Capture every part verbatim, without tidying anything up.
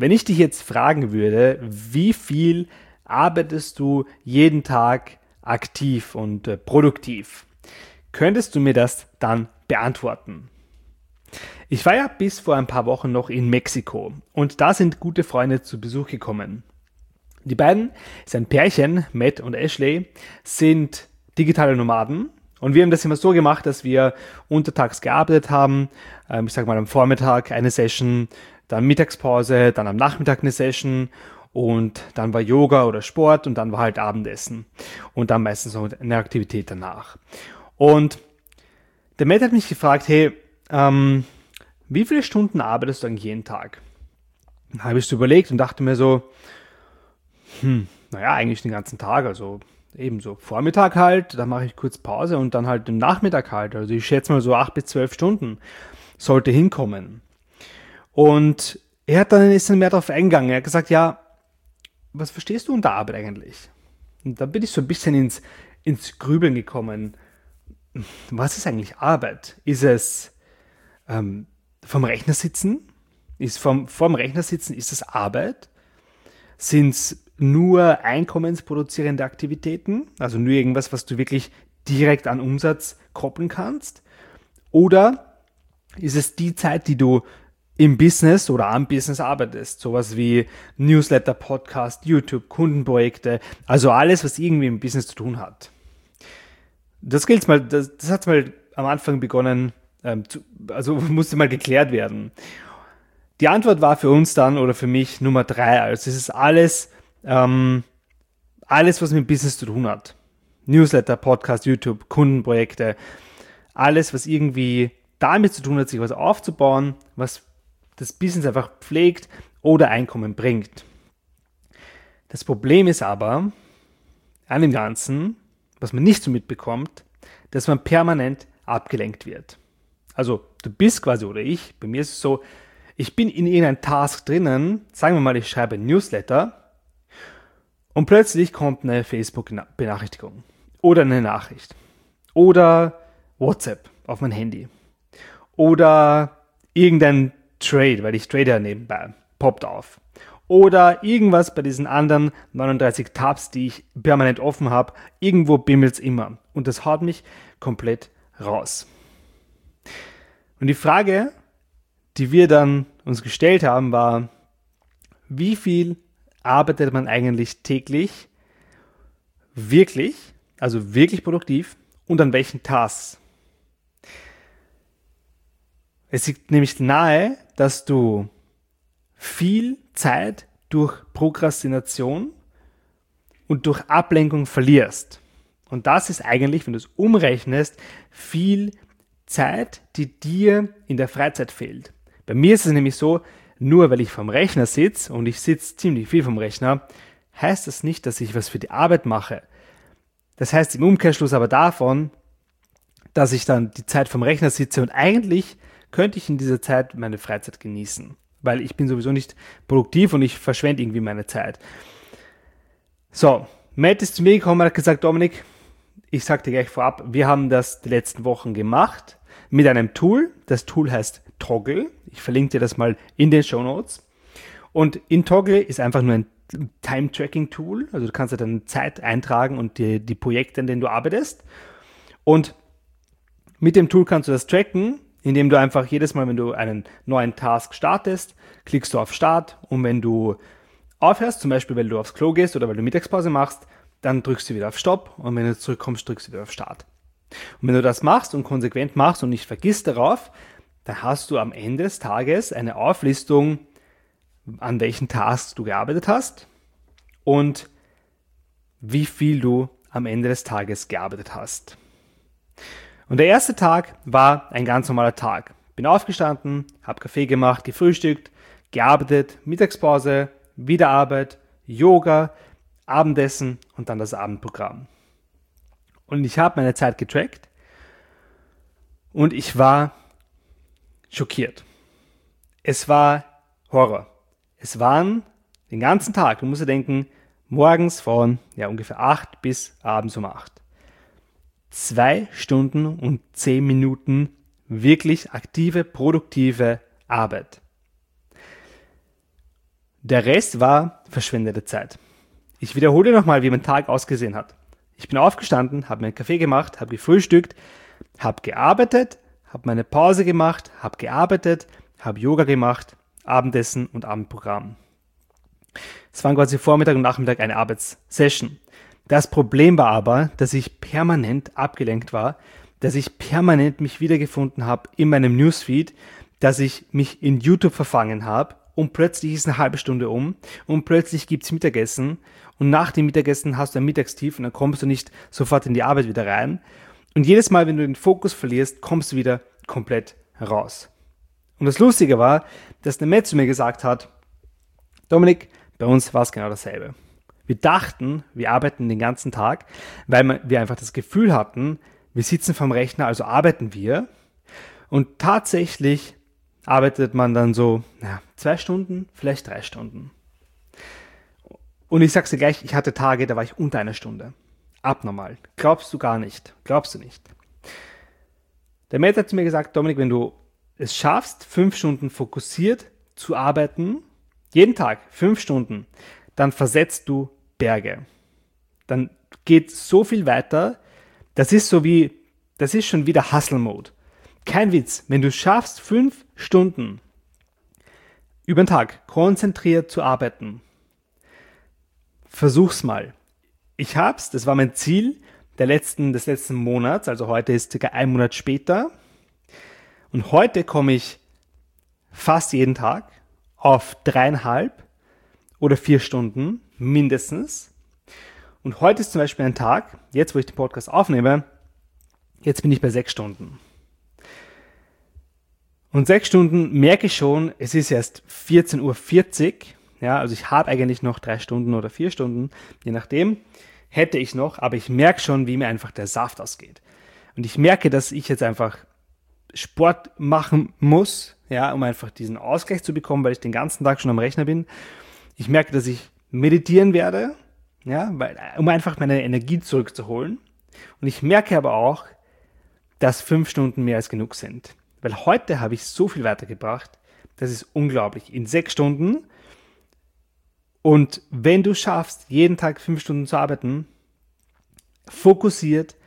Wenn ich dich jetzt fragen würde, wie viel arbeitest du jeden Tag aktiv und äh, produktiv, könntest du mir das dann beantworten? Ich war ja bis vor ein paar Wochen noch in Mexiko und da sind gute Freunde zu Besuch gekommen. Die beiden, ist ein Pärchen, Matt und Ashley, sind digitale Nomaden und wir haben das immer so gemacht, dass wir untertags gearbeitet haben, ähm, ich sage mal am Vormittag eine Session, dann Mittagspause, dann am Nachmittag eine Session und dann war Yoga oder Sport und dann war halt Abendessen und dann meistens noch eine Aktivität danach. Und der Matt hat mich gefragt, hey, ähm, wie viele Stunden arbeitest du eigentlich jeden Tag? Dann habe ich so überlegt und dachte mir so, hm, naja, eigentlich den ganzen Tag, also ebenso Vormittag halt, dann mache ich kurz Pause und dann halt den Nachmittag halt, also ich schätze mal so acht bis zwölf Stunden sollte hinkommen. Und er hat dann, ist dann mehr darauf eingegangen, er hat gesagt, ja, was verstehst du unter Arbeit eigentlich? Und da bin ich so ein bisschen ins, ins Grübeln gekommen. Was ist eigentlich Arbeit? Ist es ähm, vom Rechner sitzen? Ist vom, vom Rechner sitzen, ist es Arbeit? Sind es nur einkommensproduzierende Aktivitäten? Also nur irgendwas, was du wirklich direkt an Umsatz koppeln kannst? Oder ist es die Zeit, die du im Business oder am Business arbeitest? Sowas wie Newsletter, Podcast, YouTube, Kundenprojekte, also alles, was irgendwie im Business zu tun hat. Das gilt mal, das, das hat mal am Anfang begonnen, ähm, zu, also musste mal geklärt werden. Die Antwort war für uns dann oder für mich Nummer drei. Also es ist alles, ähm, alles, was mit Business zu tun hat. Newsletter, Podcast, YouTube, Kundenprojekte, alles, was irgendwie damit zu tun hat, sich was aufzubauen, was das Business einfach pflegt oder Einkommen bringt. Das Problem ist aber an dem Ganzen, was man nicht so mitbekommt, dass man permanent abgelenkt wird. Also du bist quasi, oder ich, bei mir ist es so, ich bin in irgendeinem Task drinnen, sagen wir mal, ich schreibe ein Newsletter und plötzlich kommt eine Facebook-Benachrichtigung oder eine Nachricht oder WhatsApp auf mein Handy oder irgendein Trade, weil ich trade ja nebenbei, poppt auf. Oder irgendwas bei diesen anderen neununddreißig Tabs, die ich permanent offen habe, irgendwo bimmelt es immer. Und das haut mich komplett raus. Und die Frage, die wir dann uns gestellt haben, war, wie viel arbeitet man eigentlich täglich wirklich, also wirklich produktiv und an welchen Tasks? Es liegt nämlich nahe, dass du viel Zeit durch Prokrastination und durch Ablenkung verlierst. Und das ist eigentlich, wenn du es umrechnest, viel Zeit, die dir in der Freizeit fehlt. Bei mir ist es nämlich so, nur weil ich vom Rechner sitze und ich sitze ziemlich viel vom Rechner, heißt das nicht, dass ich was für die Arbeit mache. Das heißt im Umkehrschluss aber davon, dass ich dann die Zeit vom Rechner sitze und eigentlich könnte ich in dieser Zeit meine Freizeit genießen, weil ich bin sowieso nicht produktiv und ich verschwende irgendwie meine Zeit. So, Matt ist zu mir gekommen und hat gesagt, Dominik, ich sag dir gleich vorab, wir haben das die letzten Wochen gemacht mit einem Tool. Das Tool heißt Toggl. Ich verlinke dir das mal in den Shownotes. Und in Toggl ist einfach nur ein Time-Tracking-Tool. Also du kannst ja deine Zeit eintragen und die, die Projekte, an denen du arbeitest. Und mit dem Tool kannst du das tracken, indem du einfach jedes Mal, wenn du einen neuen Task startest, klickst du auf Start und wenn du aufhörst, zum Beispiel weil du aufs Klo gehst oder weil du Mittagspause machst, dann drückst du wieder auf Stopp und wenn du zurückkommst, drückst du wieder auf Start. Und wenn du das machst und konsequent machst und nicht vergisst darauf, dann hast du am Ende des Tages eine Auflistung, an welchen Tasks du gearbeitet hast und wie viel du am Ende des Tages gearbeitet hast. Und der erste Tag war ein ganz normaler Tag. Bin aufgestanden, habe Kaffee gemacht, gefrühstückt, gearbeitet, Mittagspause, wieder Arbeit, Yoga, Abendessen und dann das Abendprogramm. Und ich habe meine Zeit getrackt und ich war schockiert. Es war Horror. Es waren den ganzen Tag, du musst dir denken, morgens von ja, ungefähr acht bis abends um acht. Zwei Stunden und zehn Minuten wirklich aktive, produktive Arbeit. Der Rest war verschwendete Zeit. Ich wiederhole nochmal, wie mein Tag ausgesehen hat. Ich bin aufgestanden, habe mir einen Kaffee gemacht, habe gefrühstückt, habe gearbeitet, habe meine Pause gemacht, habe gearbeitet, habe Yoga gemacht, Abendessen und Abendprogramm. Es waren quasi Vormittag und Nachmittag eine Arbeitssession. Das Problem war aber, dass ich permanent abgelenkt war, dass ich permanent mich wiedergefunden habe in meinem Newsfeed, dass ich mich in YouTube verfangen habe und plötzlich ist eine halbe Stunde um und plötzlich gibt's Mittagessen und nach dem Mittagessen hast du ein Mittagstief und dann kommst du nicht sofort in die Arbeit wieder rein. Und jedes Mal, wenn du den Fokus verlierst, kommst du wieder komplett raus. Und das Lustige war, dass der Matt zu mir gesagt hat, Dominik, bei uns war es genau dasselbe. Wir dachten, wir arbeiten den ganzen Tag, weil wir einfach das Gefühl hatten, wir sitzen vorm Rechner, also arbeiten wir. Und tatsächlich arbeitet man dann so ja, zwei Stunden, vielleicht drei Stunden. Und ich sag's dir gleich, ich hatte Tage, da war ich unter einer Stunde. Abnormal. Glaubst du gar nicht. Glaubst du nicht. Der Matt hat zu mir gesagt, Dominik, wenn du es schaffst, fünf Stunden fokussiert zu arbeiten, jeden Tag fünf Stunden, dann versetzt du Berge. Dann geht so viel weiter, das ist so wie, das ist schon wieder Hustle-Mode. Kein Witz, wenn du schaffst, fünf Stunden über den Tag konzentriert zu arbeiten, versuch's mal. Ich hab's, das war mein Ziel der letzten, des letzten Monats, also heute ist circa ein Monat später. Und heute komme ich fast jeden Tag auf dreieinhalb oder vier Stunden mindestens. Und heute ist zum Beispiel ein Tag, jetzt wo ich den Podcast aufnehme, jetzt bin ich bei sechs Stunden. Und sechs Stunden merke ich schon, es ist erst vierzehn Uhr vierzig. Ja, also ich habe eigentlich noch drei Stunden oder vier Stunden, je nachdem, hätte ich noch, aber ich merke schon, wie mir einfach der Saft ausgeht. Und ich merke, dass ich jetzt einfach Sport machen muss, ja, um einfach diesen Ausgleich zu bekommen, weil ich den ganzen Tag schon am Rechner bin. Ich merke, dass ich meditieren werde, ja, weil, um einfach meine Energie zurückzuholen. Und ich merke aber auch, dass fünf Stunden mehr als genug sind. Weil heute habe ich so viel weitergebracht, das ist unglaublich. In sechs Stunden. Und wenn du schaffst, jeden Tag fünf Stunden zu arbeiten, fokussiert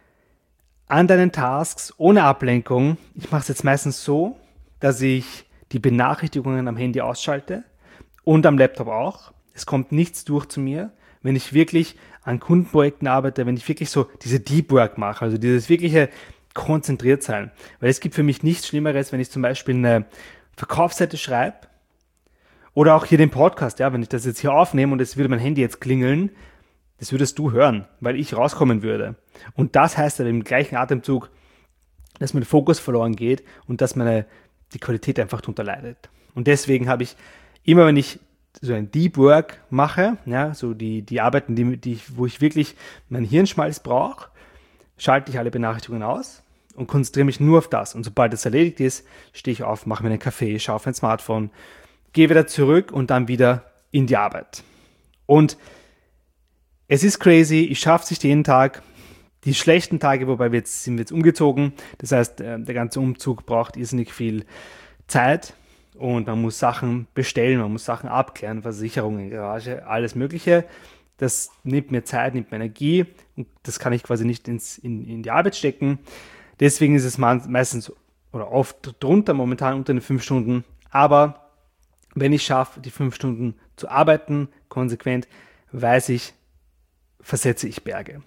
an deinen Tasks, ohne Ablenkung. Ich mache es jetzt meistens so, dass ich die Benachrichtigungen am Handy ausschalte und am Laptop auch. Es kommt nichts durch zu mir, wenn ich wirklich an Kundenprojekten arbeite, wenn ich wirklich so diese Deep Work mache, also dieses wirkliche konzentriert sein. Weil es gibt für mich nichts Schlimmeres, wenn ich zum Beispiel eine Verkaufsseite schreibe oder auch hier den Podcast, ja, wenn ich das jetzt hier aufnehme und es würde mein Handy jetzt klingeln, das würdest du hören, weil ich rauskommen würde. Und das heißt aber im gleichen Atemzug, dass mein Fokus verloren geht und dass meine, die Qualität einfach darunter leidet. Und deswegen habe ich immer, wenn ich so ein Deep Work mache, ja, so die, die Arbeiten, die, die, wo ich wirklich meinen Hirnschmalz brauche, schalte ich alle Benachrichtigungen aus und konzentriere mich nur auf das. Und sobald das erledigt ist, stehe ich auf, mache mir einen Kaffee, schaue auf mein Smartphone, gehe wieder zurück und dann wieder in die Arbeit. Und es ist crazy, ich schaffe es nicht jeden Tag. Die schlechten Tage, wobei wir jetzt sind wir jetzt umgezogen, das heißt, der ganze Umzug braucht irrsinnig viel Zeit und man muss Sachen bestellen, man muss Sachen abklären, Versicherungen, Garage, alles Mögliche. Das nimmt mir Zeit, nimmt mir Energie und das kann ich quasi nicht ins, in, in die Arbeit stecken. Deswegen ist es meistens oder oft drunter, momentan unter den fünf Stunden. Aber wenn ich schaffe, die fünf Stunden zu arbeiten, konsequent, weiß ich, versetze ich Berge.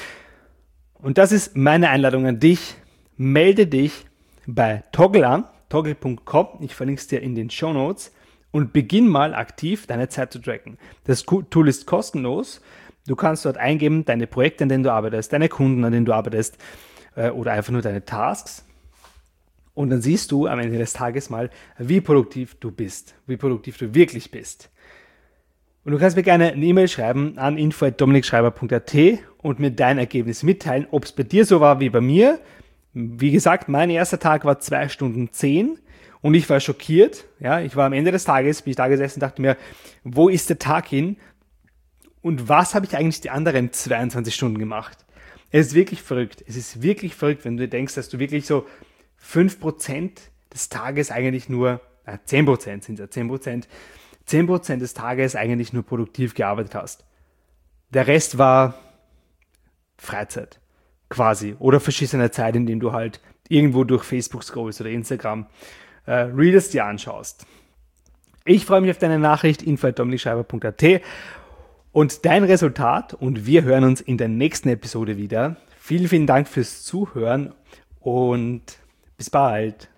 Und das ist meine Einladung an dich. Melde dich bei Toggl an, toggl punkt com. Ich verlinke es dir in den Shownotes. Und beginn mal aktiv deine Zeit zu tracken. Das Tool ist kostenlos. Du kannst dort eingeben, deine Projekte, an denen du arbeitest, deine Kunden, an denen du arbeitest äh, oder einfach nur deine Tasks. Und dann siehst du am Ende des Tages mal, wie produktiv du bist, wie produktiv du wirklich bist. Und du kannst mir gerne eine E-Mail schreiben an info at dominikschreiber punkt a t und mir dein Ergebnis mitteilen, ob es bei dir so war wie bei mir. Wie gesagt, mein erster Tag war zwei Stunden zehn. Und ich war schockiert, ja, ich war am Ende des Tages, bin ich da gesessen und dachte mir, wo ist der Tag hin und was habe ich eigentlich die anderen zweiundzwanzig Stunden gemacht? Es ist wirklich verrückt, es ist wirklich verrückt, wenn du denkst, dass du wirklich so fünf Prozent des Tages eigentlich nur, äh, zehn Prozent sind ja, zehn Prozent zehn Prozent des Tages eigentlich nur produktiv gearbeitet hast. Der Rest war Freizeit quasi oder verschissene Zeit, indem du halt irgendwo durch Facebook scrollst oder Instagram äh, Reels dir anschaust. Ich freue mich auf deine Nachricht, info at dominikschreiber punkt a t und dein Resultat, und wir hören uns in der nächsten Episode wieder. Vielen, vielen Dank fürs Zuhören und bis bald.